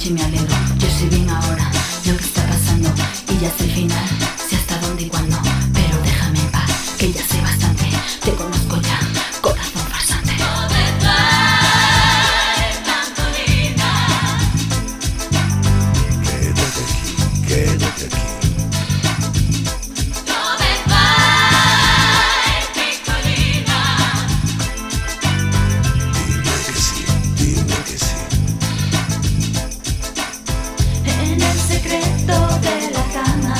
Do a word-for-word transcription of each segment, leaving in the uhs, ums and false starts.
noche y me alegro. Yo estoy bien ahora, lo que está pasando y ya sé el final, sé hasta dónde y cuándo, pero déjame en paz, que ya sé bastante, te conozco ya, corazón farsante. No me traes tanto linda. Quédate aquí, quédate aquí. No me traes piccolina. Dime que sí, dime que sí. En el secreto de la cama,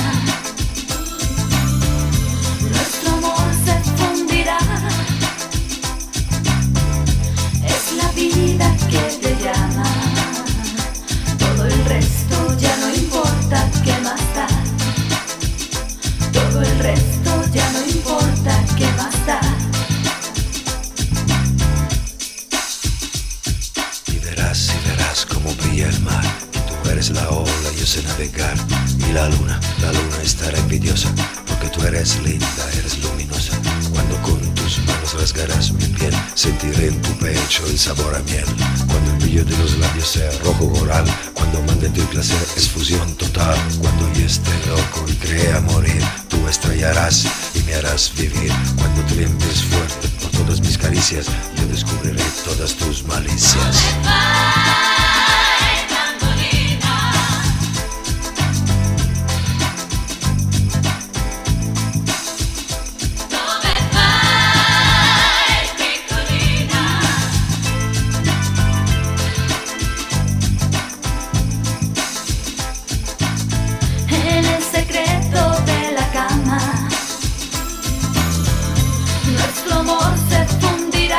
nuestro amor se fundirá. Es la vida que te llama. Todo el resto ya no importa, ¿qué más da? Todo el resto ya no importa, ¿qué más da? Y verás, y verás cómo brilla el mar. Y tú eres la ola, yo sé navegar. Y la luna, la luna estará envidiosa, porque tú eres linda, eres luminosa. Cuando con tus manos rasgarás mi piel, sentiré en tu pecho el sabor a miel. Cuando el brillo de los labios sea rojo coral, cuando mande tu placer es fusión total. Cuando yo esté loco y crea morir, tú estallarás y me harás vivir. Cuando tiembles fuerte por todas mis caricias, yo descubriré todas tus malicias. Traes tanto linda. No me traes piccolina. En el secreto de la cama, nuestro amor se fundirá.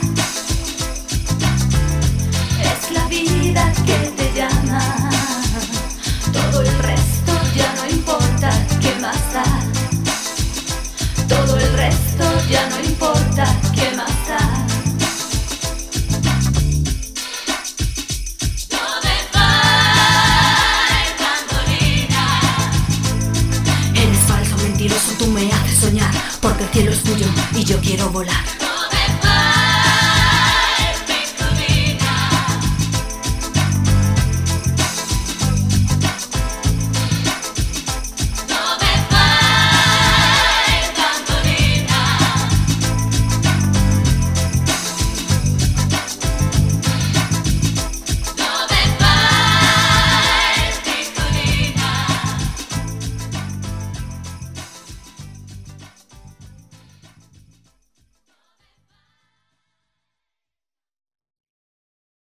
Es la vida que te llama. Todo el resto ya no importa, ¿qué más da? Todo el resto ya no importa, ¿qué más da? No me traes tanto linda. Eres falso, mentiroso, tú me haces soñar, porque el cielo es tuyo y yo quiero volar.